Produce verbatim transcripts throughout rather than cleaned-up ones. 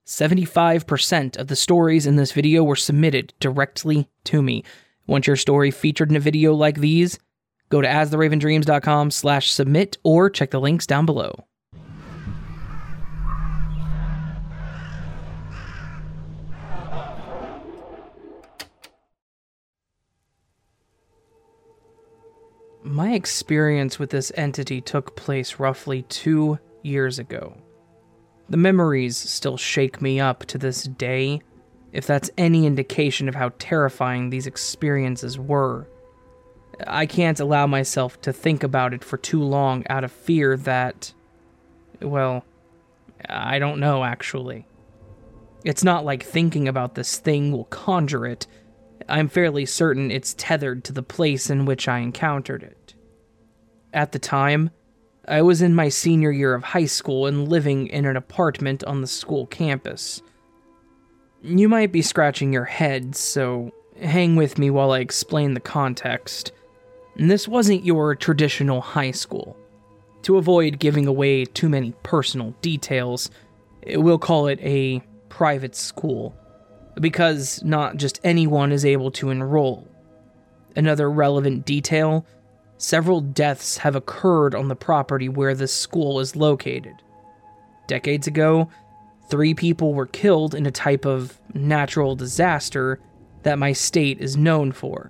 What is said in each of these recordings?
seventy-five percent of the stories in this video were submitted directly to me. Want your story featured in a video like these? Go to astheravendreams.com slash submit or check the links down below. My experience with this entity took place roughly two years ago. The memories still shake me up to this day, if that's any indication of how terrifying these experiences were. I can't allow myself to think about it for too long out of fear that, well, I don't know actually. It's not like thinking about this thing will conjure it. I'm fairly certain it's tethered to the place in which I encountered it. At the time, I was in my senior year of high school and living in an apartment on the school campus. You might be scratching your head, so hang with me while I explain the context. This wasn't your traditional high school. To avoid giving away too many personal details, we'll call it a private school, because not just anyone is able to enroll. Another relevant detail, several deaths have occurred on the property where this school is located. Decades ago, three people were killed in a type of natural disaster that my state is known for.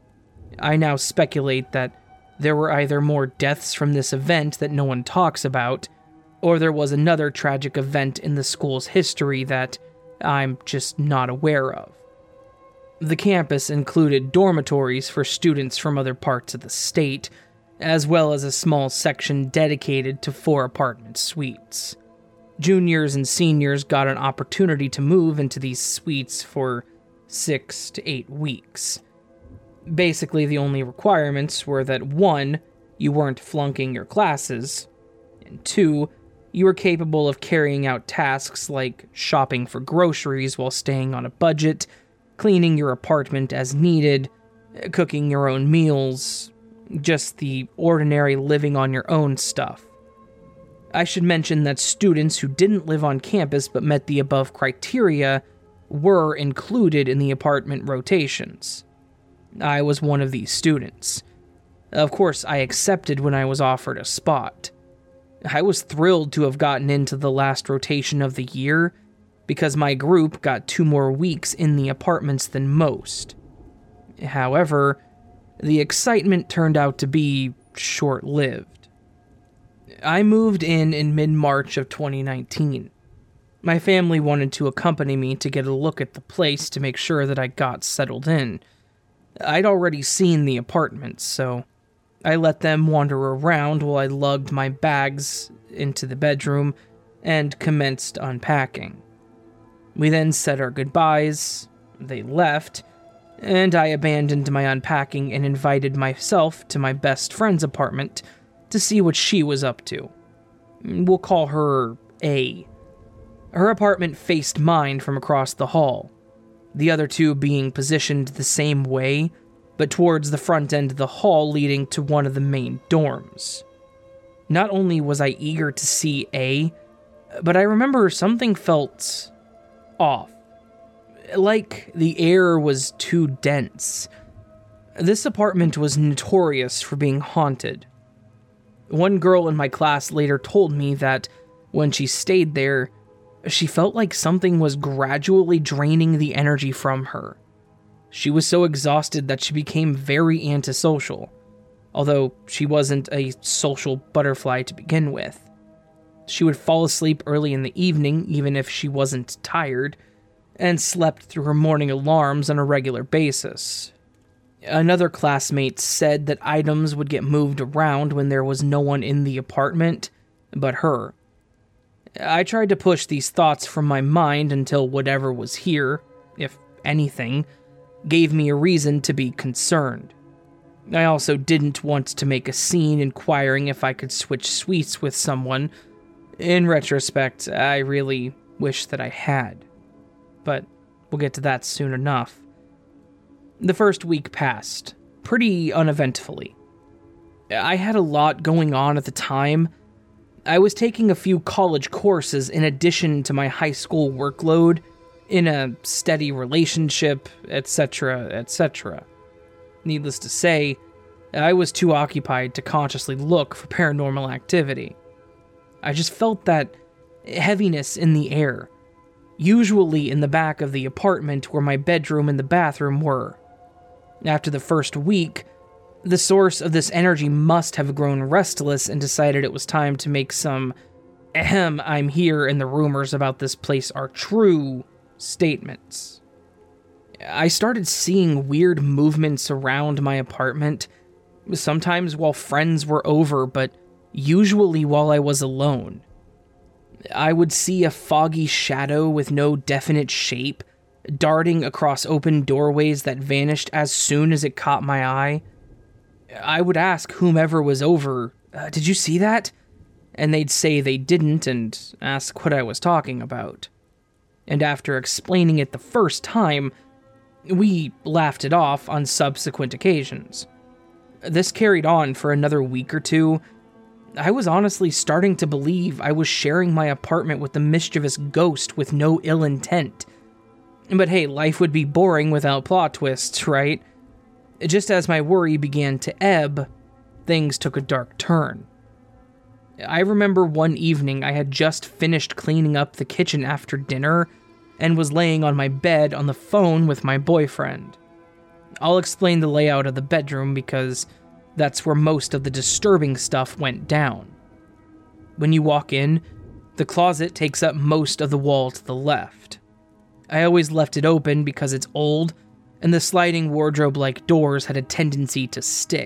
I now speculate that there were either more deaths from this event that no one talks about, or there was another tragic event in the school's history that I'm just not aware of. The campus included dormitories for students from other parts of the state, as well as a small section dedicated to four apartment suites. Juniors and seniors got an opportunity to move into these suites for six to eight weeks. Basically, the only requirements were that one, you weren't flunking your classes, and two, you were capable of carrying out tasks like shopping for groceries while staying on a budget, cleaning your apartment as needed, cooking your own meals, just the ordinary living on your own stuff. I should mention that students who didn't live on campus but met the above criteria were included in the apartment rotations. I was one of these students. Of course, I accepted when I was offered a spot. I was thrilled to have gotten into the last rotation of the year, because my group got two more weeks in the apartments than most. However, the excitement turned out to be short-lived. I moved in in mid-March of twenty nineteen. My family wanted to accompany me to get a look at the place to make sure that I got settled in. I'd already seen the apartments, so I let them wander around while I lugged my bags into the bedroom and commenced unpacking. We then said our goodbyes, they left, and I abandoned my unpacking and invited myself to my best friend's apartment to see what she was up to. We'll call her A. Her apartment faced mine from across the hall, the other two being positioned the same way, but towards the front end of the hall leading to one of the main dorms. Not only was I eager to see A, but I remember something felt off. Like the air was too dense. This apartment was notorious for being haunted. One girl in my class later told me that when she stayed there, she felt like something was gradually draining the energy from her. She was so exhausted that she became very antisocial, although she wasn't a social butterfly to begin with. She would fall asleep early in the evening, even if she wasn't tired, and slept through her morning alarms on a regular basis. Another classmate said that items would get moved around when there was no one in the apartment but her. I tried to push these thoughts from my mind until whatever was here, if anything, gave me a reason to be concerned. I also didn't want to make a scene inquiring if I could switch suites with someone. In retrospect, I really wish that I had. But we'll get to that soon enough. The first week passed, pretty uneventfully. I had a lot going on at the time. I was taking a few college courses in addition to my high school workload, in a steady relationship, et cetera, et cetera. Needless to say, I was too occupied to consciously look for paranormal activity. I just felt that heaviness in the air, usually in the back of the apartment where my bedroom and the bathroom were. After the first week, the source of this energy must have grown restless and decided it was time to make some ahem, I'm here and the rumors about this place are true statements. I started seeing weird movements around my apartment, sometimes while friends were over, but usually while I was alone. I would see a foggy shadow with no definite shape, darting across open doorways that vanished as soon as it caught my eye. I would ask whomever was over, uh, did you see that? And they'd say they didn't and ask what I was talking about. And after explaining it the first time, we laughed it off on subsequent occasions. This carried on for another week or two. I was honestly starting to believe I was sharing my apartment with the mischievous ghost with no ill intent. But hey, life would be boring without plot twists, right? Just as my worry began to ebb, things took a dark turn. I remember one evening I had just finished cleaning up the kitchen after dinner and was laying on my bed on the phone with my boyfriend. I'll explain the layout of the bedroom because that's where most of the disturbing stuff went down. When you walk in, the closet takes up most of the wall to the left. I always left it open because it's old, and the sliding wardrobe-like doors had a tendency to stick.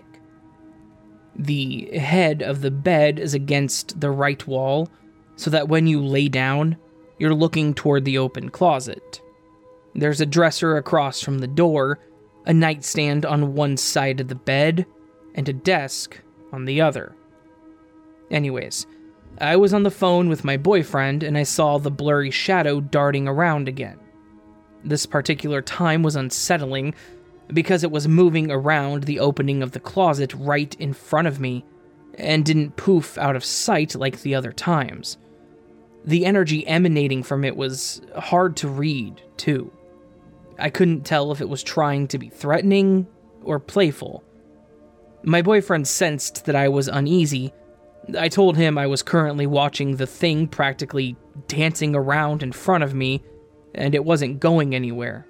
The head of the bed is against the right wall, so that when you lay down, you're looking toward the open closet. There's a dresser across from the door, a nightstand on one side of the bed, and a desk on the other. Anyways, I was on the phone with my boyfriend and I saw the blurry shadow darting around again. This particular time was unsettling because it was moving around the opening of the closet right in front of me and didn't poof out of sight like the other times. The energy emanating from it was hard to read, too. I couldn't tell if it was trying to be threatening or playful. My boyfriend sensed that I was uneasy. I told him I was currently watching the thing practically dancing around in front of me, and it wasn't going anywhere.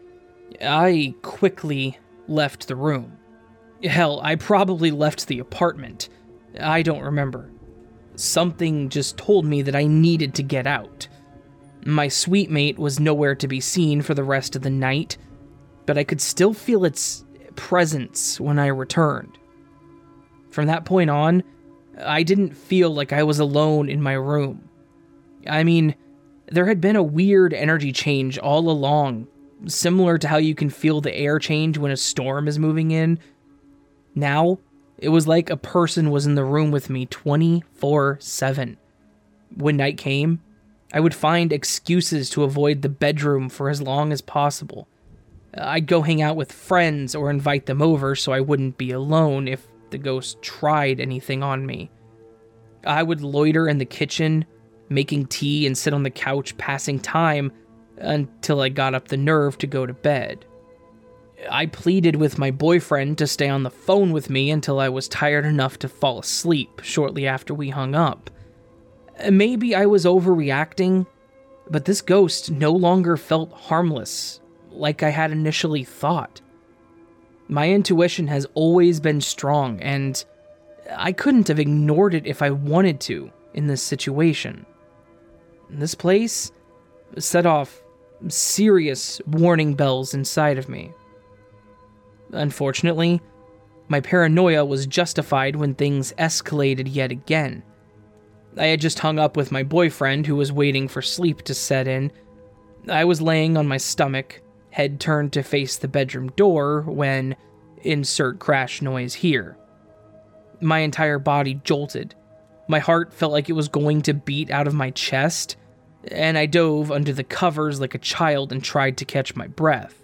I quickly left the room. Hell, I probably left the apartment. I don't remember. Something just told me that I needed to get out. My suite mate was nowhere to be seen for the rest of the night, but I could still feel its presence when I returned. From that point on, I didn't feel like I was alone in my room. I mean, there had been a weird energy change all along, similar to how you can feel the air change when a storm is moving in. Now, it was like a person was in the room with me twenty-four seven. When night came, I would find excuses to avoid the bedroom for as long as possible. I'd go hang out with friends or invite them over so I wouldn't be alone if the ghost tried anything on me. I would loiter in the kitchen, making tea and sit on the couch passing time until I got up the nerve to go to bed. I pleaded with my boyfriend to stay on the phone with me until I was tired enough to fall asleep shortly after we hung up. Maybe I was overreacting, but this ghost no longer felt harmless, like I had initially thought. My intuition has always been strong, and I couldn't have ignored it if I wanted to in this situation. This place set off serious warning bells inside of me. Unfortunately, my paranoia was justified when things escalated yet again. I had just hung up with my boyfriend who was waiting for sleep to set in. I was laying on my stomach, head turned to face the bedroom door when, insert crash noise here. My entire body jolted. My heart felt like it was going to beat out of my chest, and I dove under the covers like a child and tried to catch my breath.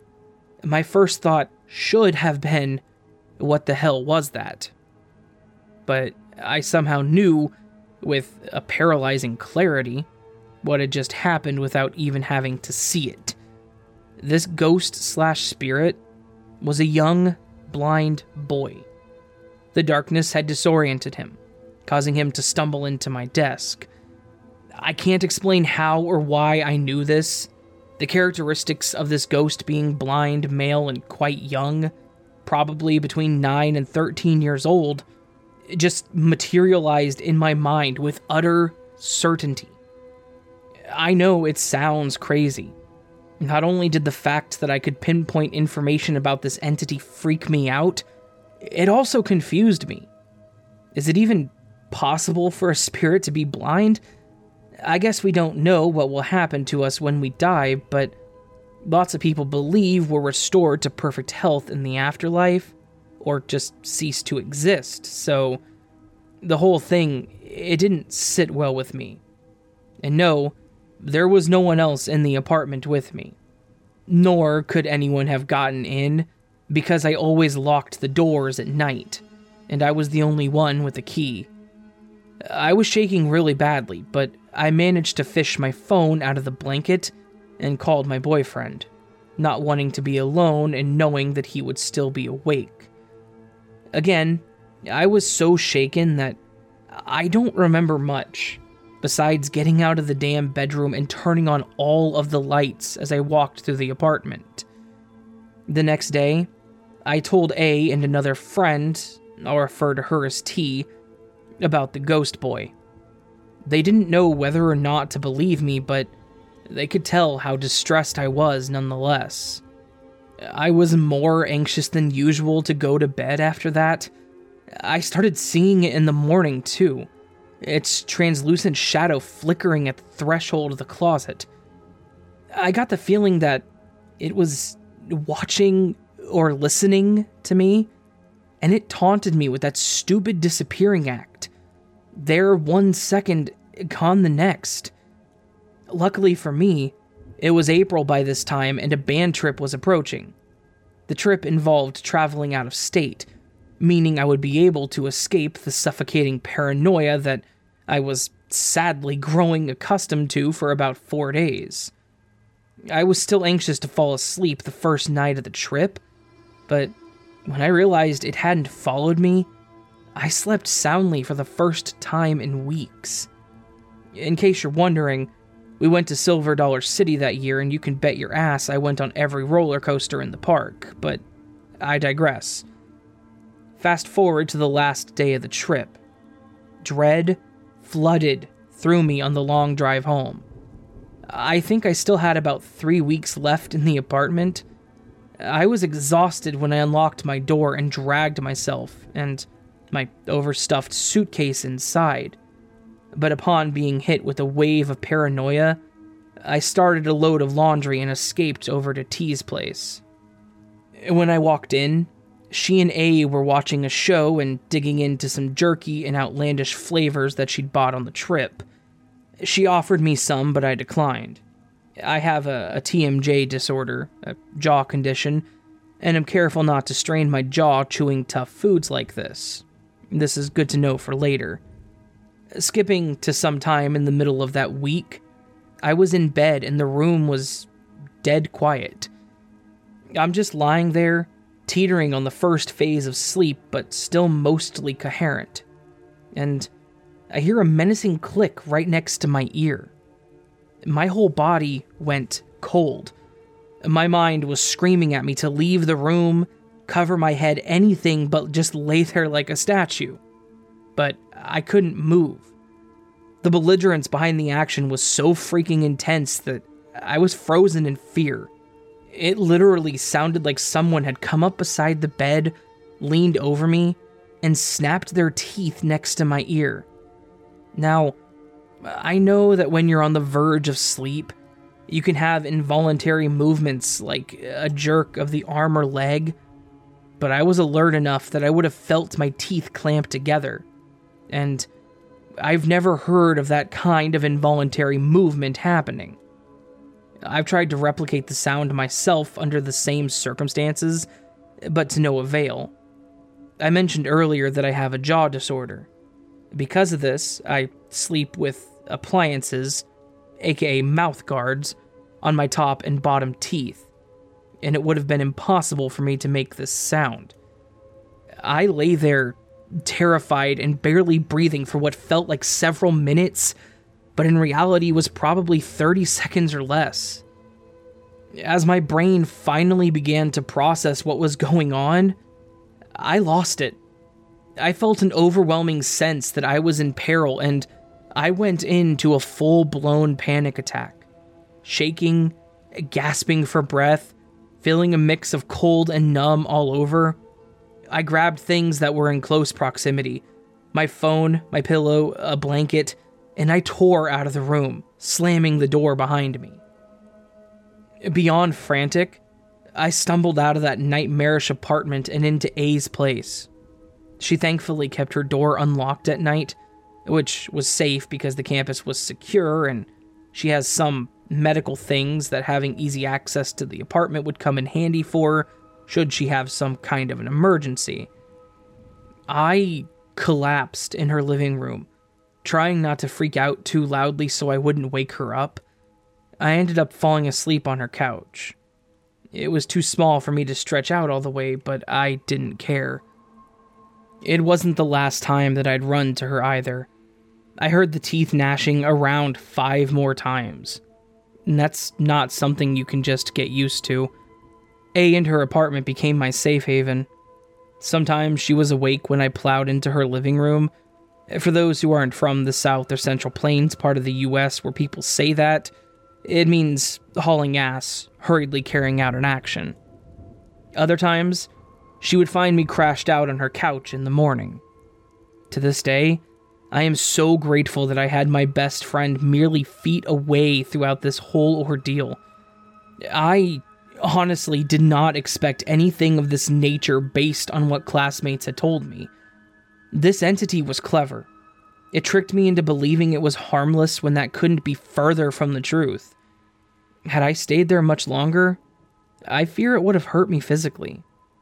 My first thought should have been, what the hell was that? But I somehow knew with a paralyzing clarity what had just happened without even having to see it. This ghost slash spirit was a young, blind boy. The darkness had disoriented him, causing him to stumble into my desk. I can't explain how or why I knew this. The characteristics of this ghost being blind, male, and quite young, probably between nine and thirteen years old, just materialized in my mind with utter certainty. I know it sounds crazy. Not only did the fact that I could pinpoint information about this entity freak me out, it also confused me. Is it even possible for a spirit to be blind? I guess we don't know what will happen to us when we die, but lots of people believe we're restored to perfect health in the afterlife, or just cease to exist, so the whole thing, it didn't sit well with me. And no, there was no one else in the apartment with me. Nor could anyone have gotten in, because I always locked the doors at night, and I was the only one with a key. I was shaking really badly, but I managed to fish my phone out of the blanket and called my boyfriend, not wanting to be alone and knowing that he would still be awake. Again, I was so shaken that I don't remember much, besides getting out of the damn bedroom and turning on all of the lights as I walked through the apartment. The next day, I told A and another friend, I'll refer to her as T, about the ghost boy. They didn't know whether or not to believe me, but they could tell how distressed I was nonetheless. I was more anxious than usual to go to bed after that. I started seeing it in the morning, too. Its translucent shadow flickering at the threshold of the closet. I got the feeling that it was watching or listening to me, and it taunted me with that stupid disappearing act. There one second, gone the next. Luckily for me, it was April by this time and a band trip was approaching. The trip involved traveling out of state, meaning I would be able to escape the suffocating paranoia that I was sadly growing accustomed to for about four days. I was still anxious to fall asleep the first night of the trip, but when I realized it hadn't followed me, I slept soundly for the first time in weeks. In case you're wondering, we went to Silver Dollar City that year, and you can bet your ass I went on every roller coaster in the park, but I digress. Fast forward to the last day of the trip. Dread flooded through me on the long drive home. I think I still had about three weeks left in the apartment. I was exhausted when I unlocked my door and dragged myself and my overstuffed suitcase inside. But upon being hit with a wave of paranoia, I started a load of laundry and escaped over to T's place. When I walked in, she and A were watching a show and digging into some jerky and outlandish flavors that she'd bought on the trip. She offered me some, but I declined. I have a, a T M J disorder, a jaw condition, and am careful not to strain my jaw chewing tough foods like this. This is good to know for later. Skipping to some time in the middle of that week, I was in bed and the room was dead quiet. I'm just lying there, teetering on the first phase of sleep, but still mostly coherent. And I hear a menacing click right next to my ear. My whole body went cold. My mind was screaming at me to leave the room, cover my head, anything but just lay there like a statue. But I couldn't move. The belligerence behind the action was so freaking intense that I was frozen in fear. It literally sounded like someone had come up beside the bed, leaned over me, and snapped their teeth next to my ear. Now, I know that when you're on the verge of sleep, you can have involuntary movements like a jerk of the arm or leg, but I was alert enough that I would have felt my teeth clamped together, and I've never heard of that kind of involuntary movement happening. I've tried to replicate the sound myself under the same circumstances, but to no avail. I mentioned earlier that I have a jaw disorder. Because of this, I sleep with appliances, aka mouth guards, on my top and bottom teeth, and it would have been impossible for me to make this sound. I lay there terrified and barely breathing for what felt like several minutes, but in reality was probably thirty seconds or less. As my brain finally began to process what was going on, I lost it. I felt an overwhelming sense that I was in peril, and I went into a full-blown panic attack. Shaking, gasping for breath, feeling a mix of cold and numb all over. I grabbed things that were in close proximity, my phone, my pillow, a blanket, and I tore out of the room, slamming the door behind me. Beyond frantic, I stumbled out of that nightmarish apartment and into A's place. She thankfully kept her door unlocked at night, which was safe because the campus was secure and she has some medical things that having easy access to the apartment would come in handy for should she have some kind of an emergency. I collapsed in her living room, trying not to freak out too loudly so I wouldn't wake her up. I ended up falling asleep on her couch. It was too small for me to stretch out all the way, but I didn't care. It wasn't the last time that I'd run to her either. I heard the teeth gnashing around five more times. And that's not something you can just get used to. A and her apartment became my safe haven. Sometimes she was awake when I plowed into her living room. For those who aren't from the South or Central Plains part of the U S where people say that, it means hauling ass, hurriedly carrying out an action. Other times, she would find me crashed out on her couch in the morning. To this day, I am so grateful that I had my best friend merely feet away throughout this whole ordeal. I honestly did not expect anything of this nature based on what classmates had told me. This entity was clever. It tricked me into believing it was harmless when that couldn't be further from the truth. Had I stayed there much longer, I fear it would have hurt me physically.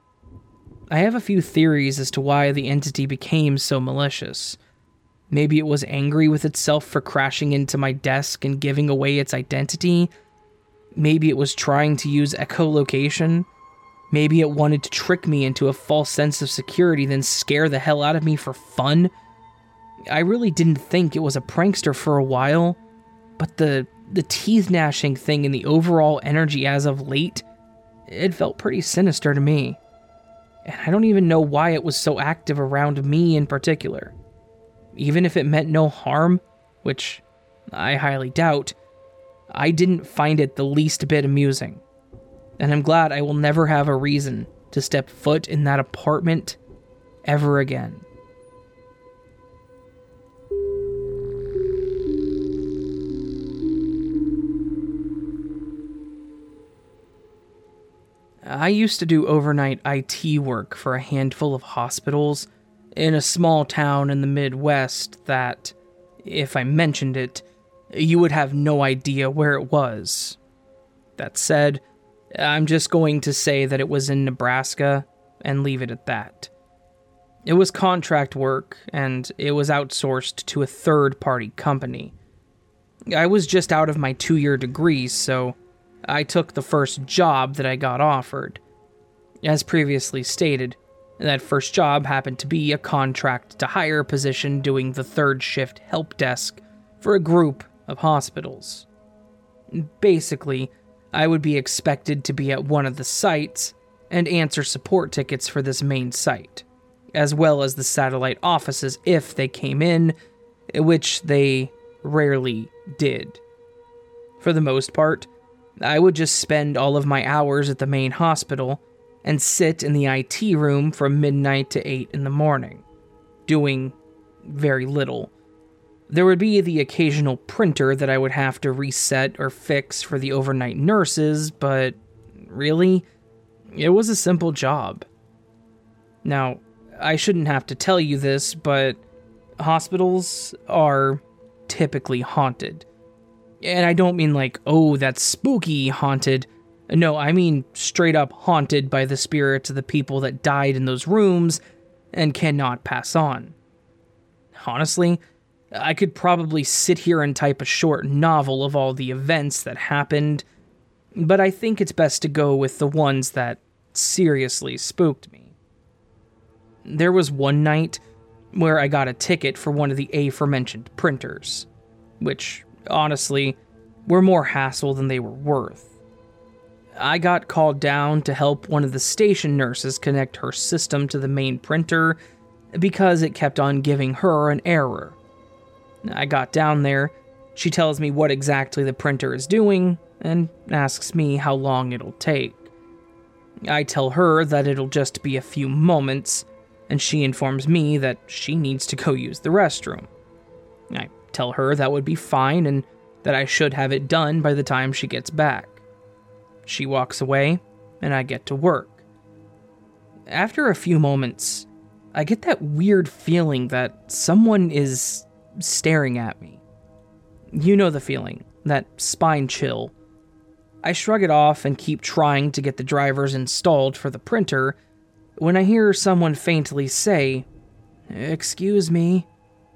I have a few theories as to why the entity became so malicious. Maybe it was angry with itself for crashing into my desk and giving away its identity. Maybe it was trying to use echolocation. Maybe it wanted to trick me into a false sense of security, then scare the hell out of me for fun. I really didn't think it was a prankster for a while, but the, the teeth gnashing thing and the overall energy as of late, it felt pretty sinister to me. And I don't even know why it was so active around me in particular. Even if it meant no harm, which I highly doubt, I didn't find it the least bit amusing. And I'm glad I will never have a reason to step foot in that apartment ever again. I used to do overnight I T work for a handful of hospitals in a small town in the Midwest that, if I mentioned it, you would have no idea where it was. That said, I'm just going to say that it was in Nebraska and leave it at that. It was contract work, and it was outsourced to a third-party company. I was just out of my two-year degree, so I took the first job that I got offered. As previously stated, that first job happened to be a contract-to-hire position doing the third-shift help desk for a group of hospitals. Basically, I would be expected to be at one of the sites and answer support tickets for this main site, as well as the satellite offices if they came in, which they rarely did. For the most part, I would just spend all of my hours at the main hospital and sit in the I T room from midnight to eight in the morning, doing very little. There would be the occasional printer that I would have to reset or fix for the overnight nurses, but really, it was a simple job. Now, I shouldn't have to tell you this, but hospitals are typically haunted. And I don't mean like, oh, that's spooky haunted. No, I mean straight up haunted by the spirits of the people that died in those rooms and cannot pass on. Honestly, I could probably sit here and type a short novel of all the events that happened, but I think it's best to go with the ones that seriously spooked me. There was one night where I got a ticket for one of the aforementioned printers, which, honestly, were more hassle than they were worth. I got called down to help one of the station nurses connect her system to the main printer because it kept on giving her an error. I got down there, she tells me what exactly the printer is doing, and asks me how long it'll take. I tell her that it'll just be a few moments, and she informs me that she needs to go use the restroom. I tell her that would be fine and that I should have it done by the time she gets back. She walks away, and I get to work. After a few moments, I get that weird feeling that someone is staring at me. You know the feeling, that spine chill. I shrug it off and keep trying to get the drivers installed for the printer when I hear someone faintly say, "Excuse me."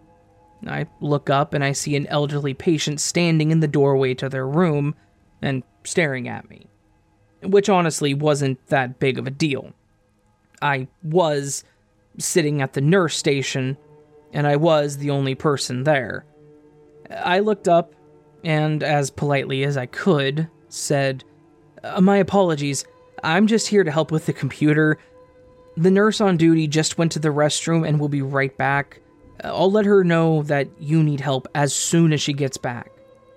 I look up and I see an elderly patient standing in the doorway to their room and staring at me, which honestly wasn't that big of a deal. I was sitting at the nurse station, and I was the only person there. I looked up, and as politely as I could, said, "My apologies, I'm just here to help with the computer. The nurse on duty just went to the restroom and will be right back. I'll let her know that you need help as soon as she gets back."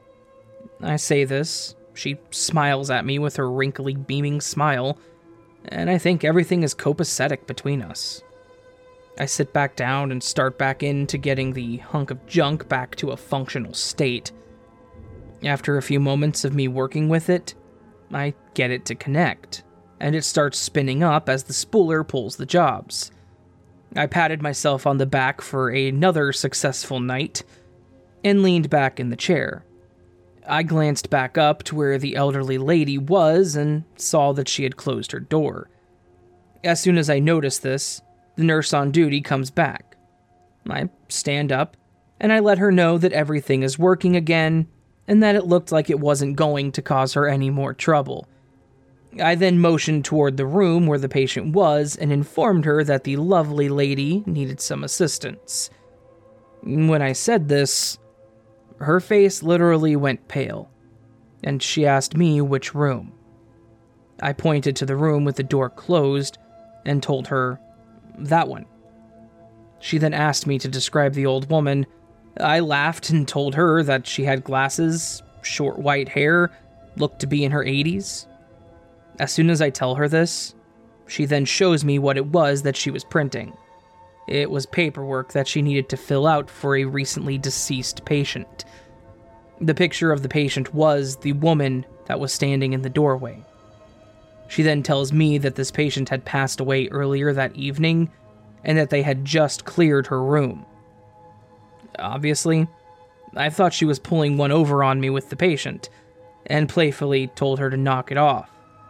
I say this, she smiles at me with her wrinkly, beaming smile, and I think everything is copacetic between us. I sit back down and start back into getting the hunk of junk back to a functional state. After a few moments of me working with it, I get it to connect, and it starts spinning up as the spooler pulls the jobs. I patted myself on the back for another successful night, and leaned back in the chair. I glanced back up to where the elderly lady was and saw that she had closed her door. As soon as I noticed this, the nurse on duty comes back. I stand up, and I let her know that everything is working again, and that it looked like it wasn't going to cause her any more trouble. I then motioned toward the room where the patient was and informed her that the lovely lady needed some assistance. When I said this, her face literally went pale, and she asked me which room. I pointed to the room with the door closed and told her, "That one." She then asked me to describe the old woman. I laughed and told her that she had glasses, short white hair, looked to be in her eighties. As soon as I tell her this, she then shows me what it was that she was printing. It was paperwork that she needed to fill out for a recently deceased patient. The picture of the patient was the woman that was standing in the doorway. She then tells me that this patient had passed away earlier that evening, and that they had just cleared her room. Obviously, I thought she was pulling one over on me with the patient, and playfully told her to knock it off.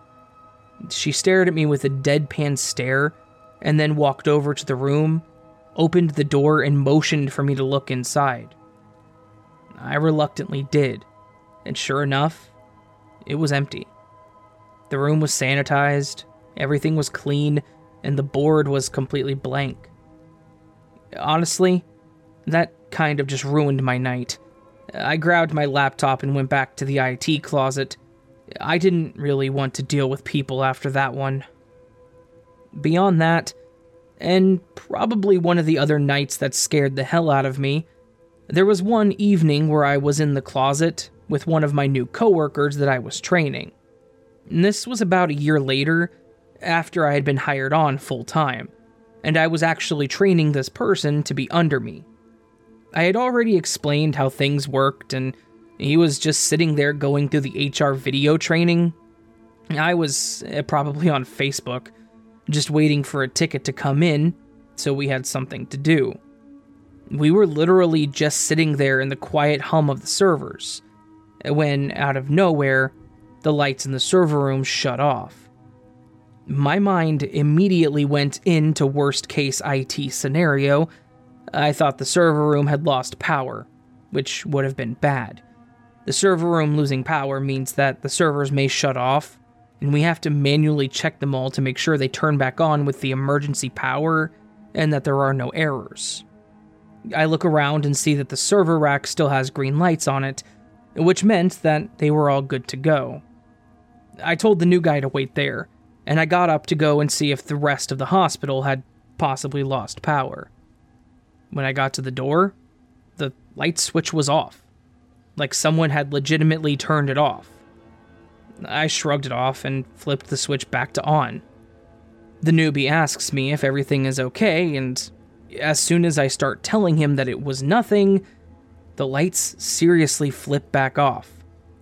She stared at me with a deadpan stare, and then walked over to the room, opened the door, and motioned for me to look inside. I reluctantly did, and sure enough, it was empty. The room was sanitized, everything was clean, and the board was completely blank. Honestly, that kind of just ruined my night. I grabbed my laptop and went back to the I T closet. I didn't really want to deal with people after that one. Beyond that, and probably one of the other nights that scared the hell out of me, there was one evening where I was in the closet with one of my new coworkers that I was training. And this was about a year later, after I had been hired on full-time, and I was actually training this person to be under me. I had already explained how things worked, and he was just sitting there going through the H R video training. I was probably on Facebook, just waiting for a ticket to come in, so we had something to do. We were literally just sitting there in the quiet hum of the servers, when, out of nowhere, the lights in the server room shut off. My mind immediately went into worst-case I T scenario. I thought the server room had lost power, which would have been bad. The server room losing power means that the servers may shut off, and we have to manually check them all to make sure they turn back on with the emergency power and that there are no errors. I look around and see that the server rack still has green lights on it, which meant that they were all good to go. I told the new guy to wait there, and I got up to go and see if the rest of the hospital had possibly lost power. When I got to the door, the light switch was off, like someone had legitimately turned it off. I shrugged it off and flipped the switch back to on. The newbie asks me if everything is okay, and as soon as I start telling him that it was nothing, the lights seriously flip back off.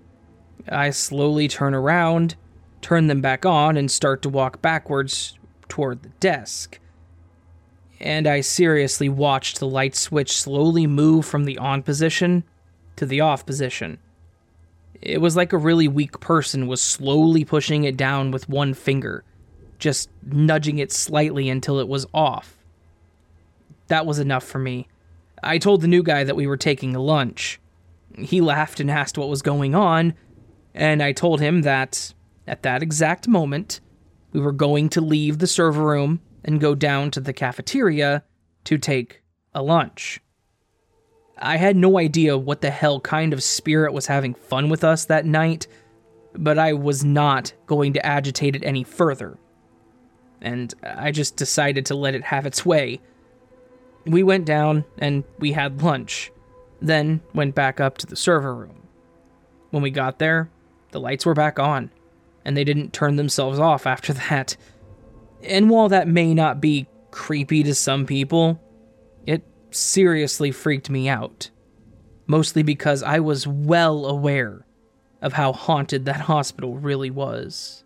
I slowly turn around, turn them back on, and start to walk backwards toward the desk. And I seriously watched the light switch slowly move from the on position to the off position. It was like a really weak person was slowly pushing it down with one finger, just nudging it slightly until it was off. That was enough for me. I told the new guy that we were taking a lunch. He laughed and asked what was going on, and I told him that, at that exact moment, we were going to leave the server room and go down to the cafeteria to take a lunch. I had no idea what the hell kind of spirit was having fun with us that night, but I was not going to agitate it any further. And I just decided to let it have its way. We went down and we had lunch, then went back up to the server room. When we got there, the lights were back on, and they didn't turn themselves off after that. And while that may not be creepy to some people, it seriously freaked me out. Mostly because I was well aware of how haunted that hospital really was.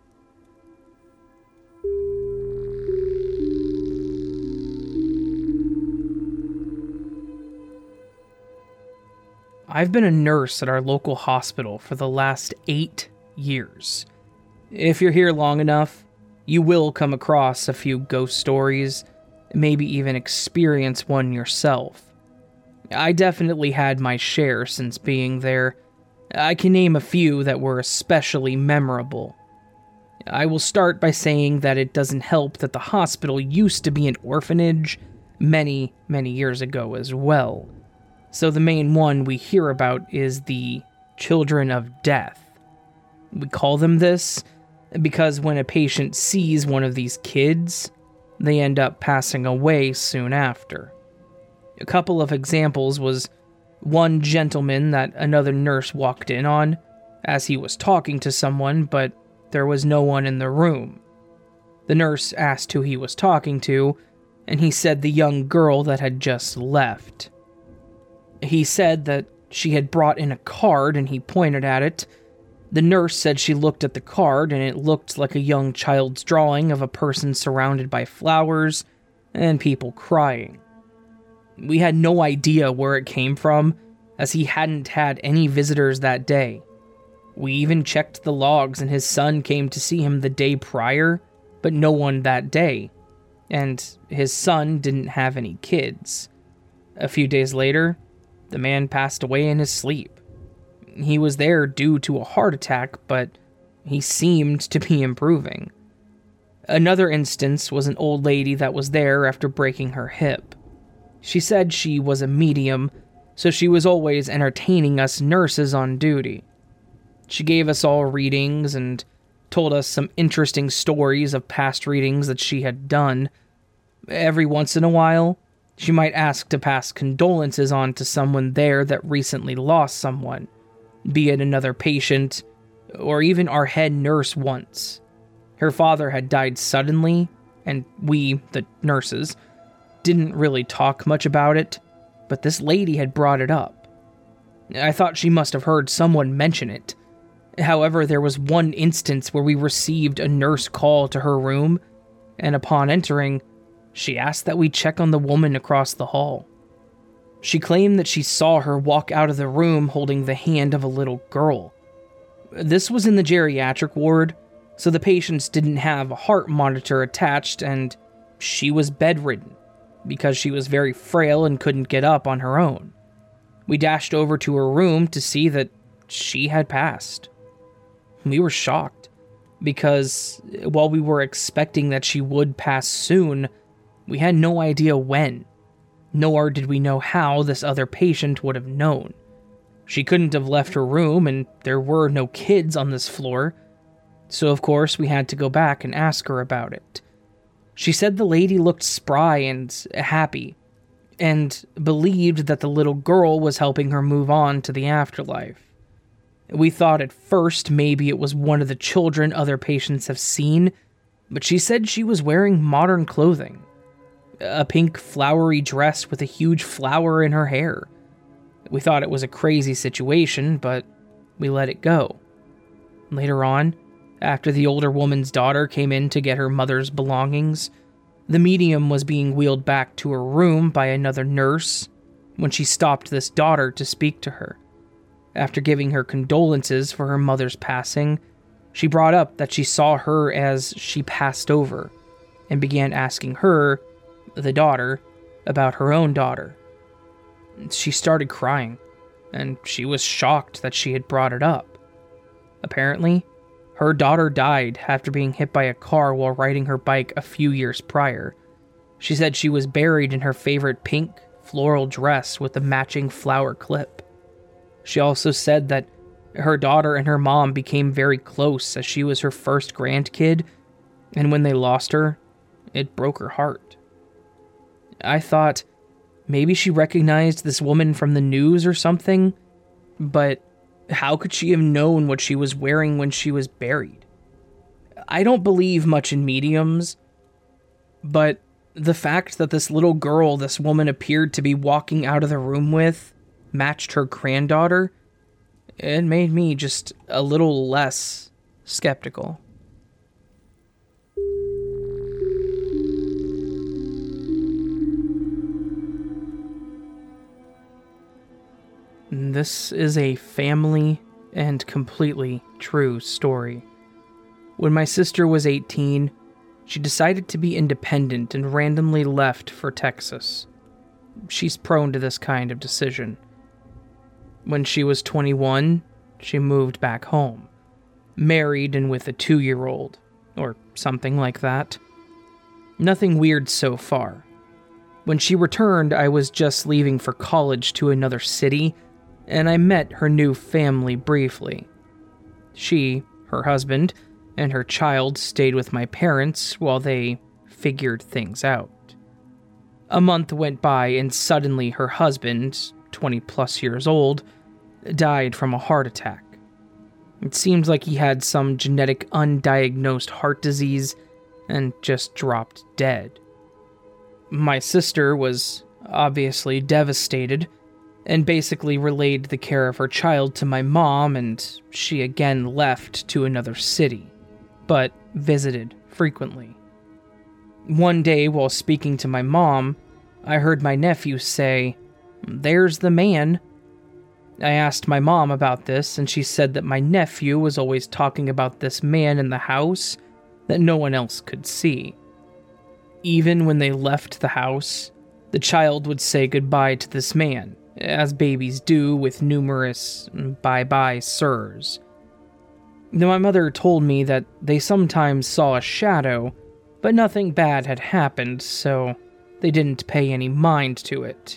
I've been a nurse at our local hospital for the last eight years. If you're here long enough, you will come across a few ghost stories, maybe even experience one yourself. I definitely had my share since being there. I can name a few that were especially memorable. I will start by saying that it doesn't help that the hospital used to be an orphanage many, many years ago as well. So the main one we hear about is the Children of Death. We call them this because when a patient sees one of these kids, they end up passing away soon after. A couple of examples was one gentleman that another nurse walked in on as he was talking to someone, but there was no one in the room. The nurse asked who he was talking to, and he said the young girl that had just left. He said that she had brought in a card and he pointed at it. The nurse said she looked at the card and it looked like a young child's drawing of a person surrounded by flowers and people crying. We had no idea where it came from, as he hadn't had any visitors that day. We even checked the logs and his son came to see him the day prior, but no one that day. And his son didn't have any kids. A few days later, the man passed away in his sleep. He was there due to a heart attack, but he seemed to be improving. Another instance was an old lady that was there after breaking her hip. She said she was a medium, so she was always entertaining us nurses on duty. She gave us all readings and told us some interesting stories of past readings that she had done. Every once in a while, she might ask to pass condolences on to someone there that recently lost someone, be it another patient, or even our head nurse once. Her father had died suddenly, and we, the nurses, didn't really talk much about it, but this lady had brought it up. I thought she must have heard someone mention it. However, there was one instance where we received a nurse call to her room, and upon entering, she asked that we check on the woman across the hall. She claimed that she saw her walk out of the room holding the hand of a little girl. This was in the geriatric ward, so the patients didn't have a heart monitor attached, and she was bedridden. because she was very frail and couldn't get up on her own. We dashed over to her room to see that she had passed. We were shocked, because while we were expecting that she would pass soon, we had no idea when, nor did we know how this other patient would have known. She couldn't have left her room, and there were no kids on this floor, so of course we had to go back and ask her about it. She said the lady looked spry and happy, and believed that the little girl was helping her move on to the afterlife. We thought at first maybe it was one of the children other patients have seen, but she said she was wearing modern clothing. A pink flowery dress with a huge flower in her hair. We thought it was a crazy situation, but we let it go. Later on, after the older woman's daughter came in to get her mother's belongings, the medium was being wheeled back to her room by another nurse when she stopped this daughter to speak to her. After giving her condolences for her mother's passing, she brought up that she saw her as she passed over and began asking her, the daughter, about her own daughter. She started crying, and she was shocked that she had brought it up. Apparently, her daughter died after being hit by a car while riding her bike a few years prior. She said she was buried in her favorite pink floral dress with a matching flower clip. She also said that her daughter and her mom became very close as she was her first grandkid, and when they lost her, it broke her heart. I thought maybe she recognized this woman from the news or something, but how could she have known what she was wearing when she was buried? I don't believe much in mediums, but the fact that this little girl this woman appeared to be walking out of the room with matched her granddaughter, it made me just a little less skeptical. This is a family and completely true story. When my sister was eighteen, she decided to be independent and randomly left for Texas. She's prone to this kind of decision. When she was twenty-one, she moved back home, married and with a two-year-old, or something like that. Nothing weird so far. When she returned, I was just leaving for college to another city, and I met her new family briefly. She, her husband, and her child stayed with my parents while they figured things out. A month went by and suddenly her husband, twenty plus years old, died from a heart attack. It seemed like he had some genetic undiagnosed heart disease and just dropped dead. My sister was obviously devastated and basically relayed the care of her child to my mom, and she again left to another city, but visited frequently. One day while speaking to my mom, I heard my nephew say, "There's the man." I asked my mom about this, and she said that my nephew was always talking about this man in the house that no one else could see. Even when they left the house, the child would say goodbye to this man, as babies do with numerous bye-bye sirs. Now, my mother told me that they sometimes saw a shadow, but nothing bad had happened, so they didn't pay any mind to it.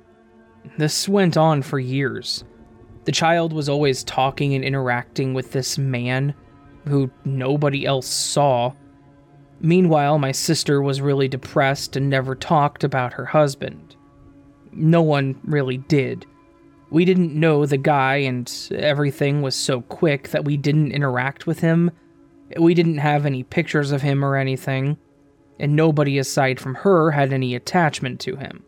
This went on for years. The child was always talking and interacting with this man, who nobody else saw. Meanwhile, my sister was really depressed and never talked about her husband. No one really did. We didn't know the guy, and everything was so quick that we didn't interact with him. We didn't have any pictures of him or anything, and nobody aside from her had any attachment to him.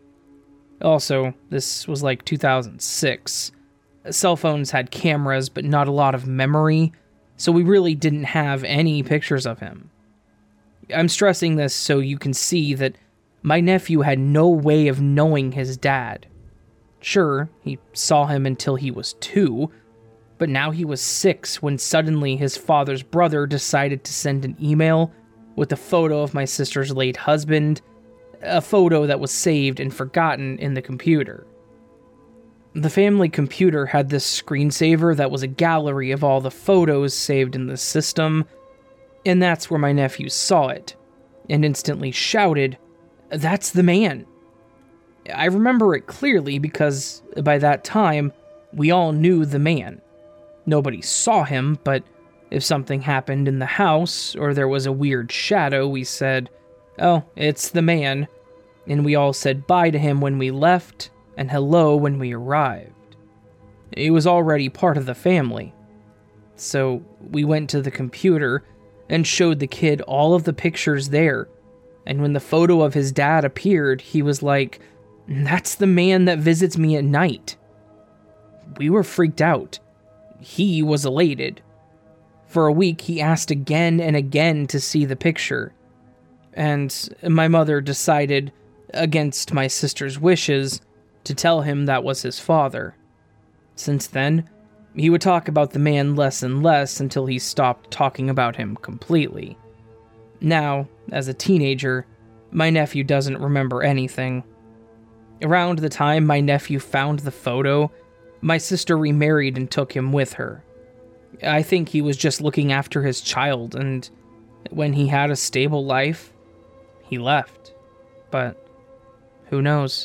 Also, this was like two thousand six. Cell phones had cameras, but not a lot of memory, so we really didn't have any pictures of him. I'm stressing this so you can see that my nephew had no way of knowing his dad. Sure, he saw him until he was two, but now he was six when suddenly his father's brother decided to send an email with a photo of my sister's late husband, a photo that was saved and forgotten in the computer. The family computer had this screensaver that was a gallery of all the photos saved in the system, and that's where my nephew saw it, and instantly shouted, "That's the man!" I remember it clearly because, by that time, we all knew the man. Nobody saw him, but if something happened in the house, or there was a weird shadow, we said, "Oh, it's the man," and we all said bye to him when we left, and hello when we arrived. He was already part of the family. So we went to the computer and showed the kid all of the pictures there, and when the photo of his dad appeared, he was like, "That's the man that visits me at night." We were freaked out. He was elated. For a week, he asked again and again to see the picture, and my mother decided, against my sister's wishes, to tell him that was his father. Since then, he would talk about the man less and less until he stopped talking about him completely. Now, as a teenager, my nephew doesn't remember anything. Around the time my nephew found the photo, my sister remarried and took him with her. I think he was just looking after his child, and when he had a stable life, he left. But who knows?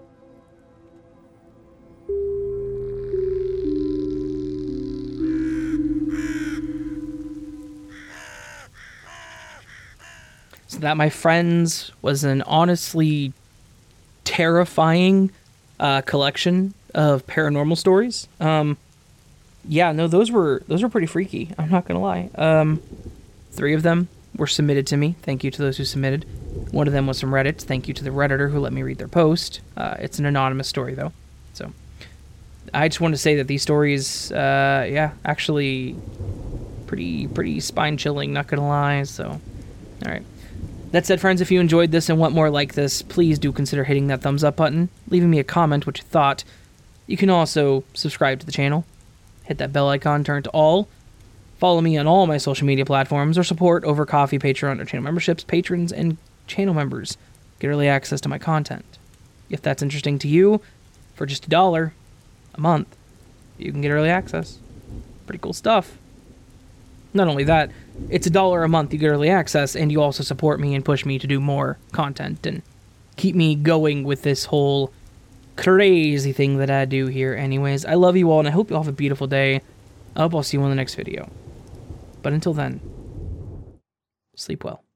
So that, my friends, was an honestly terrifying uh, collection of paranormal stories. Um, yeah, no, those were those were pretty freaky. I'm not gonna lie. Um, three of them were submitted to me. Thank you to those who submitted. One of them was from Reddit. Thank you to the Redditor who let me read their post. Uh, it's an anonymous story though, so I just want to say that these stories, uh, yeah, actually pretty pretty spine chilling. Not gonna lie. So, all right. That said, friends, if you enjoyed this and want more like this, please do consider hitting that thumbs up button, leaving me a comment what you thought. You can also subscribe to the channel, hit that bell icon, turn to all, follow me on all my social media platforms, or support over Ko-fi, Patreon, or channel memberships. Patrons and channel members get early access to my content. If that's interesting to you, for just a dollar a month, you can get early access. Pretty cool stuff. Not only that, it's a dollar a month, you get early access, and you also support me and push me to do more content and keep me going with this whole crazy thing that I do here. Anyways, I love you all, and I hope you all have a beautiful day. I hope I'll see you in the next video. But until then, sleep well.